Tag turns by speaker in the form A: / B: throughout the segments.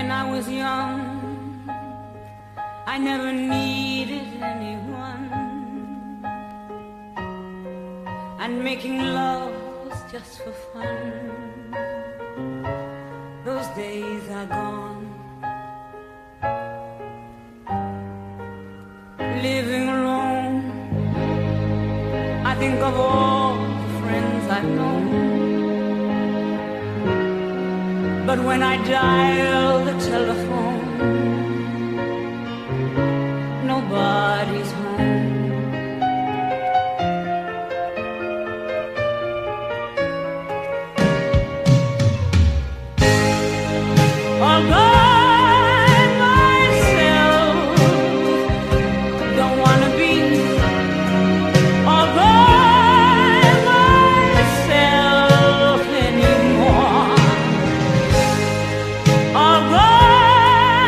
A: When I was young, I never needed anyone, and making love was just for fun. Those days are gone. Living alone, I think of all the friends I've known. But when I dial the telephone, nobody's home. All by myself, don't wanna be all by myself anymore. All by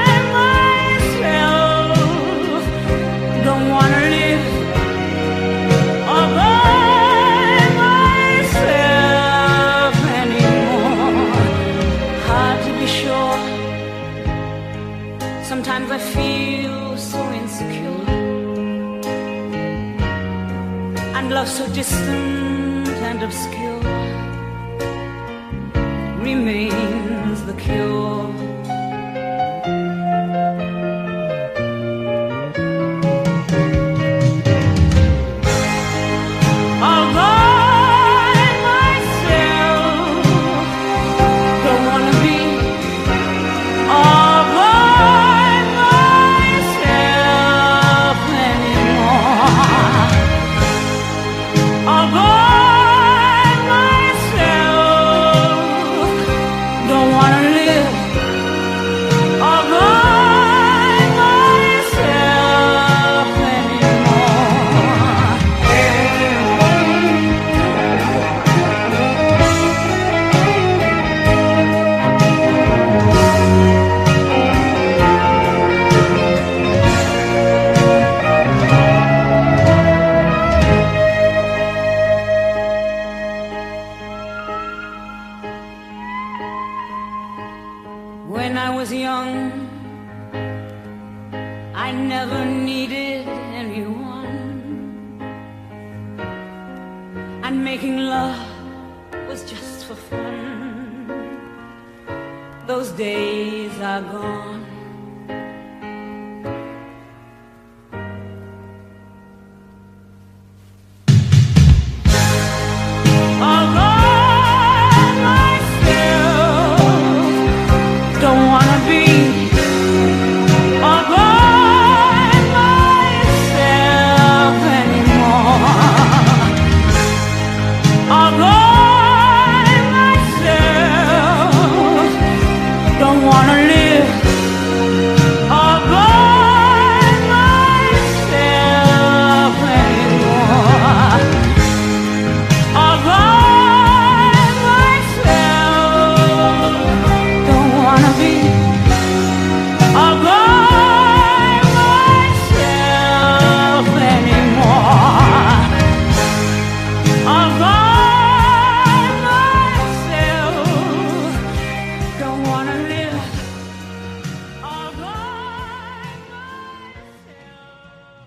A: myself, don't wanna live all by myself anymore. Hard to be sure. Sometimes I feel so insecure, and love so distant and obscure remains the cure. All by myself, don't wanna be all by myself anymore. All by myself, don't wanna live all by myself anymore. When I was young, I never needed anyone, and making love was just for fun. Those days are gone.